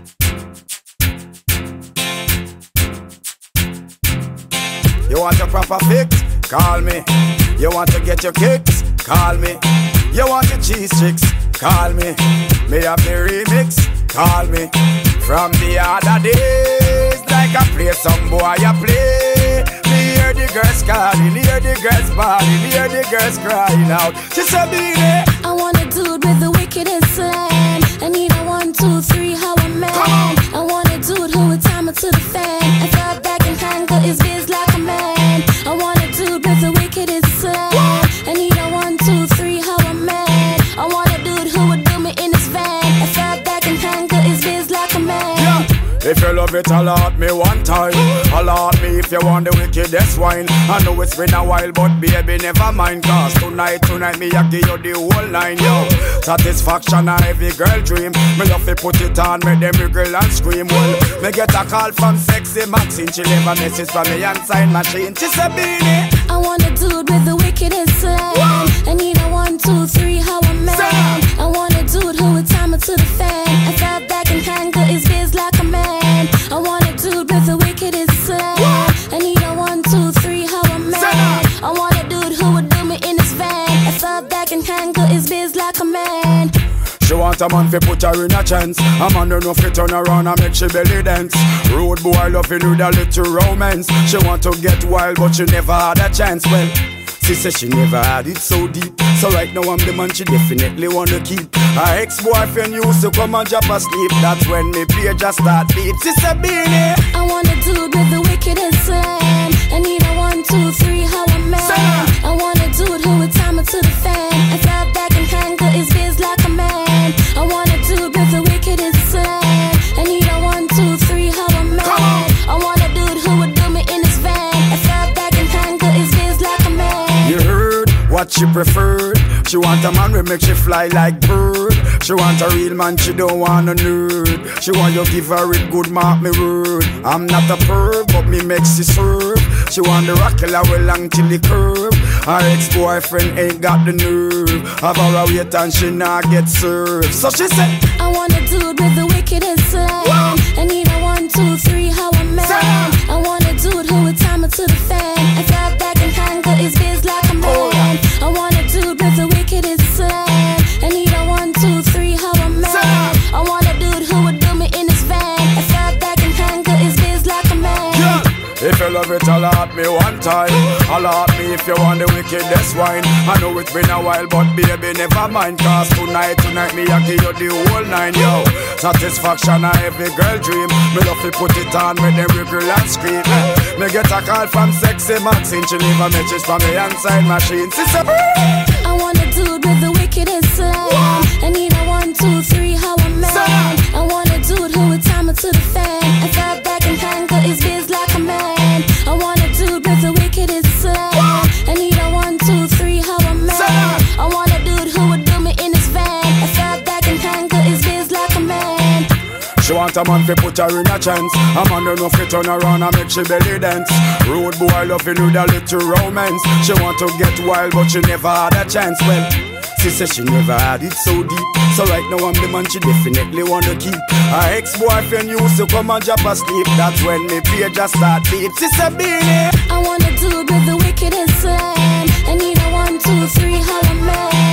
You want a proper fix? Call me. You want to get your kicks? Call me. You want your cheese chicks? Call me. Me have the remix? Call me. From the other days, like I play some boy I play. Me hear the girls calling, hear the girls bawling, hear the girls crying out. She said, "Beanie, I want a dude with the wickedest slang. I need a 1, 2, 3, how a man. I want a dude who would time it to the fan and throw back and handle his biz like a man. I want a dude with the wickedest slang. I need a 1, 2, 3, how a man. I want a dude who would do me in his van and throw back and handle his biz like a man." Yeah. If you love it, allot me one time. Allot me if you want the wickedest wine. I know it's been a while, but baby, never mind. Cause tonight, me I give you the whole line, yo. Satisfaction a every girl dream. Me love to put it on, make them girl and scream. Well, me get a call from Sexy Maxine. She leave a message from me and sign machine. She said, "Beanie, I want a dude with the wickedest slang. I need a 1, 2, 3, how a man. I want a dude who would time it to the fan and throw back and handle his biz like a man. I want a dude with the wickedest slang. I need a 1, 2, 3, how a man. I want a dude who would do me in his van and throw back and handle his biz like a man." She want a man fi put her in a chance. A man don't know fi turn around and make she belly dance. Road boy loving with a little romance. She want to get wild but she never had a chance. Well, she said she never had it so deep. So right now I'm the man she definitely wanna keep. Her ex-boyfriend used to come and drop asleep. That's when me page just start beat. She said, "Beanie, I want a dude with the wickedest slang. I need a 1, 2, 3, how a man. I want a dude who would time it to the fan and throw back and handle his biz like a man. I want a dude with the wickedest slang. I need a 1, 2, 3, how a man. I want a dude who would do me in his van and throw back and handle his biz like a man." You heard what she preferred. She want a man who make she fly like bird. She want a real man, she don't want a nerd. She want you give her it good, mark me word. I'm not a perv, but me makes she serve. She want the rock killer well long till the curve. Her ex-boyfriend ain't got the nerve. Have her a wait and she not get served. So she said, I want a dude with the wickedest slang. I need a 1, 2, 3, how a man. I want a dude who would time it to the fan and throw back and handle his biz like a man. I want a dude with the wickedest slang. I need a 1, 2, 3, how a man. I want a dude who would do me in his van and throw back and handle his biz like a man. yeah. If you love it, allot me one time. Allot me if you want the wickedest wine. I know it's been a while, but baby, never mind. Cause tonight, me I give you the whole nine, yo. Satisfaction a every girl dream. Me love to put it on, make them wiggle and scream. Me get a call from Sexy Maxine. She leave a message from me inside machine. She said, I want a dude with the wickedest slang. I need a 1, 2, 3, how a man. I want a dude who would time it to the fan and throw back and handle his biz like a man. I want a dude with the wickedest slang. I need a 1, 2, 3, how a man. I want a dude who would do me in his van and throw back and handle his biz like a man. she want a man fi put her in a chance. A man don't know fi turn around and make she belly dance. Road boy loving with a little romance. She want to get wild but she never had a chance. Well, she said she never had it so deep. So right now I'm the man she definitely wanna keep. Her ex-boyfriend used to come and drop asleep. That's when me page just start beat. She said, "Beanie, I want a dude with the wickedest slang. I need a 1, 2, 3, how a man.